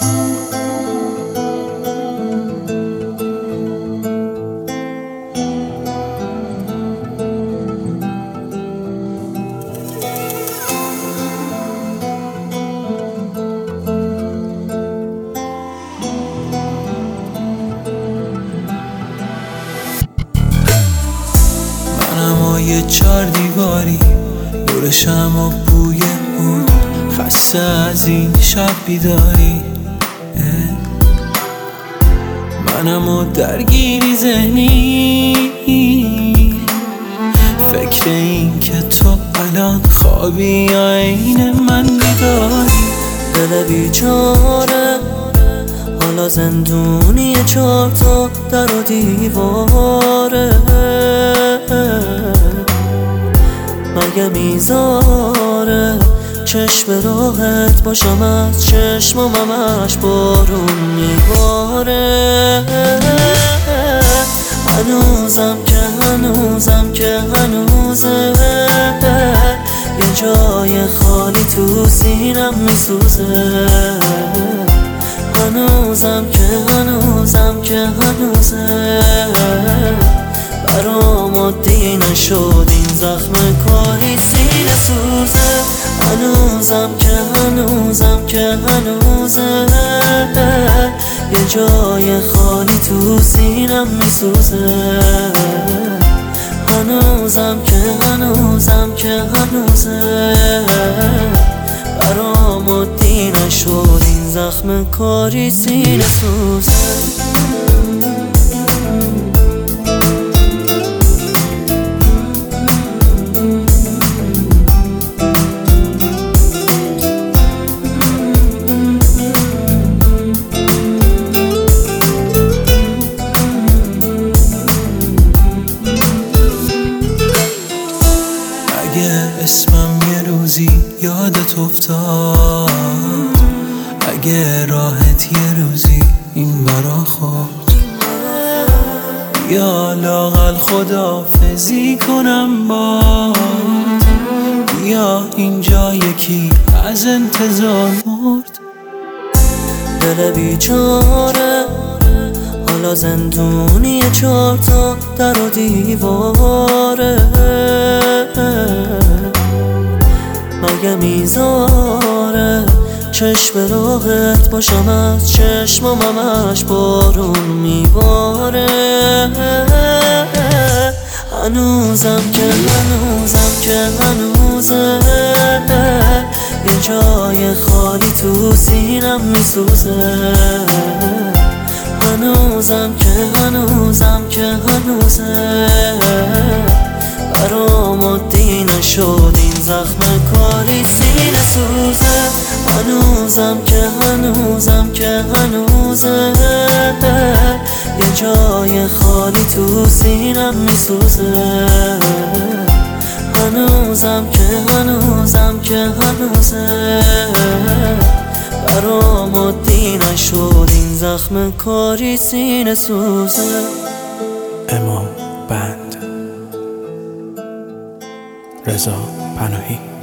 یه 4 دیواری دورشم و بوی بود، خسته از این شب بیداری. منم و درگیری ذهنی، فکر این که تو الان خوابی یا عین من بیداری. دل بیچاره حالا زندونی 4 تا در و دیواره، مگه میذاره چشم راحت باشم از چشمم همش بارون میباره. هنوزم که هنوزه یه جای خالی تو سینم میسوزه. هنوزم که هنوزه برام عادی نشد این زخم کاری سینه سوزه. هنوزم که هنوزه یه جای خالی تو سینم میسوزه. هنوزم که هنوزه برام عادی نشد این زخم کاری سینه سوزه. اگه اسمم یه روزی یادت افتاد، اگه راحت یه روزی این برا خورد، یا لااقل خداحافظی کنم باد، یا اینجا یکی از انتظار مرد. دل بیچاره حالا زندونی 4 تا در و دیواره، مگه میذاره چشم راحت باشم از چشمم همش بارون میباره. هنوزم که هنوزه یه جای خالی تو سینم میسوزه. هنوزم که هنوزه برام عادی نشد این زخم کاری سینه سوزه. هنوزم که هنوزه یه جای خالی تو سینم میسوزه. هنوزم که هنوزه برام عادی نشد این زخم کاری سینه سوزه. امام بند، رضا پناهی.